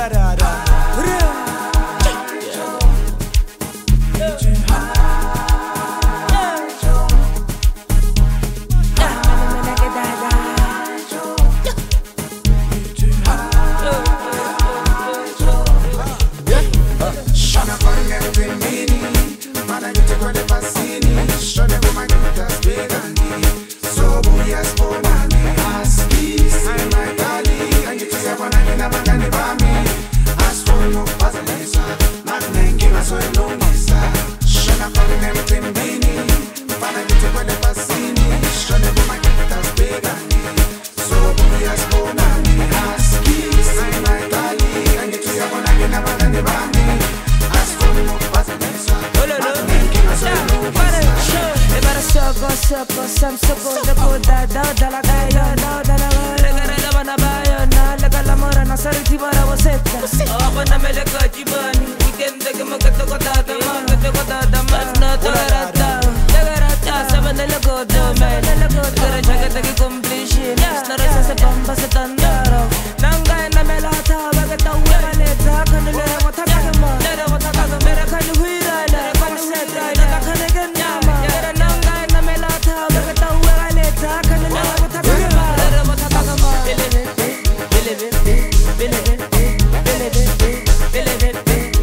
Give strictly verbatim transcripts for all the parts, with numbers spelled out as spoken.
la da da. Soko sam soko de puta da da la gaya da da la regara da bana bayo na la la mora na sarti bara wasetta oh bana me le kajibani weekend de mo kato ko da da ma kato ko da da ma na tara da regara ta saben de go do me le go tara jaga de completion stara sa se bomba se tandaro nanga na me la ta ba ka ta wa le ta kan le mo ta ka ma le mo ta ka me ra kan huira le kan se ta ka kan ge na ma regara nanga na me la ta ba ka ta wa le ta kan le mo ta ka ma le mo ta ka ma bele bele bele bele bele bele bele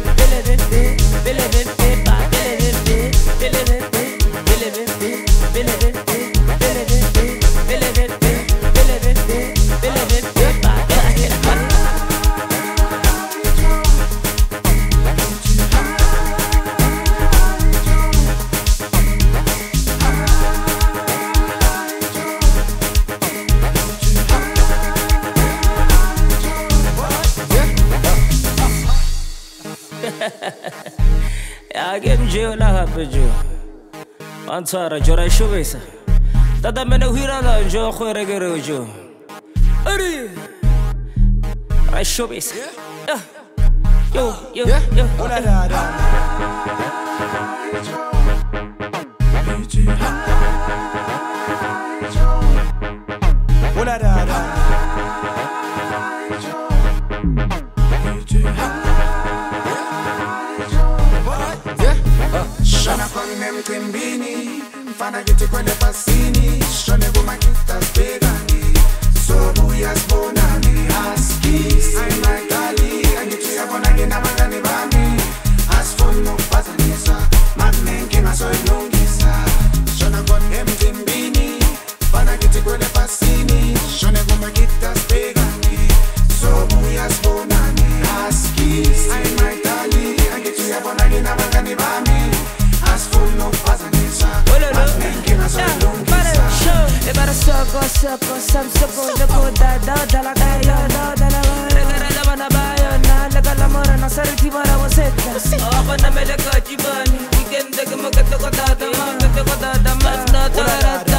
I get jail la hapejo Antara jora shubesa Tata mene huira la jo khwere gere jo Ari Ra shubesa Yo yo yo La da da. La da da. Shana con nem tembini, fana gete kwende pasini, shone goma kita spegani, so buyas bonani, askis, ay my gali, angitu ya bonani na magani bami, as for no pasanisa, magnen kina so inungisa. Shana con nem tembini, fana gete kwende pasini, shone goma kita spegani, so buyas bonani, askis, ay my gali, angitu ya bonani na magani bami. Soko soko sam soko de puta da da la gaya da da la regara da bana bayo na la la mora na sarti bara wasetta oh bana me le kajibani weekend de mo kato ko da da ma kato ko da da ma na tara